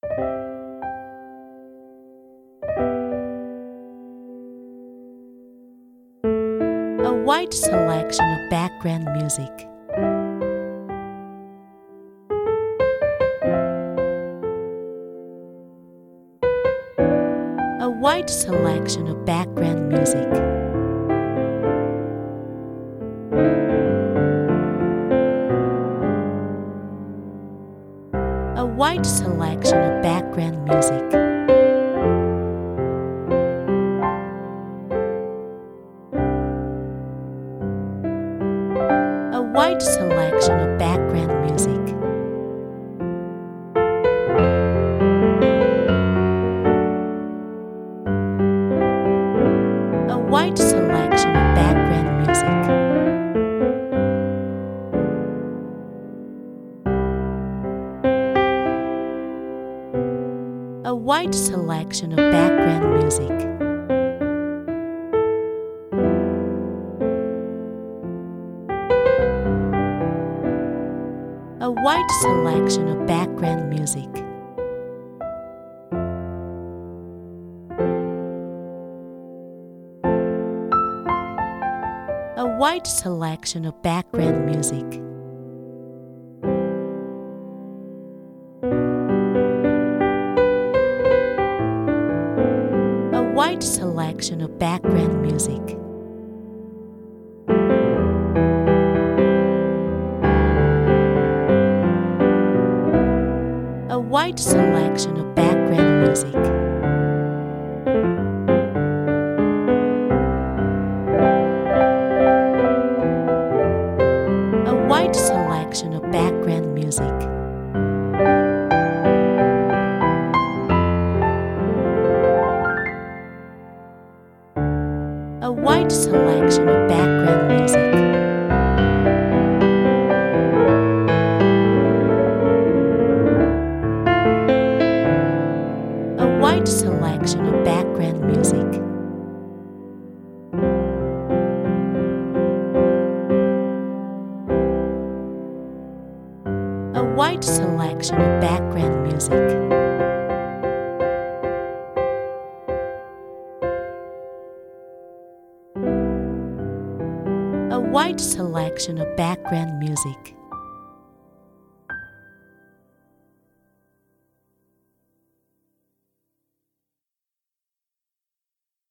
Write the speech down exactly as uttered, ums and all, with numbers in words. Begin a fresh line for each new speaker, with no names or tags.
A wide selection of background music. A wide selection of background music. A wide selection of background music. A wide selection of background music. A wide selection of background music. A wide selection of background music. A wide selection of background music. A wide selection of background music. A wide selection of background music. A wide selection of background music. A wide selection of background music. A wide selection of background music. A wide selection of background music. A wide selection of background music. A wide selection of background music.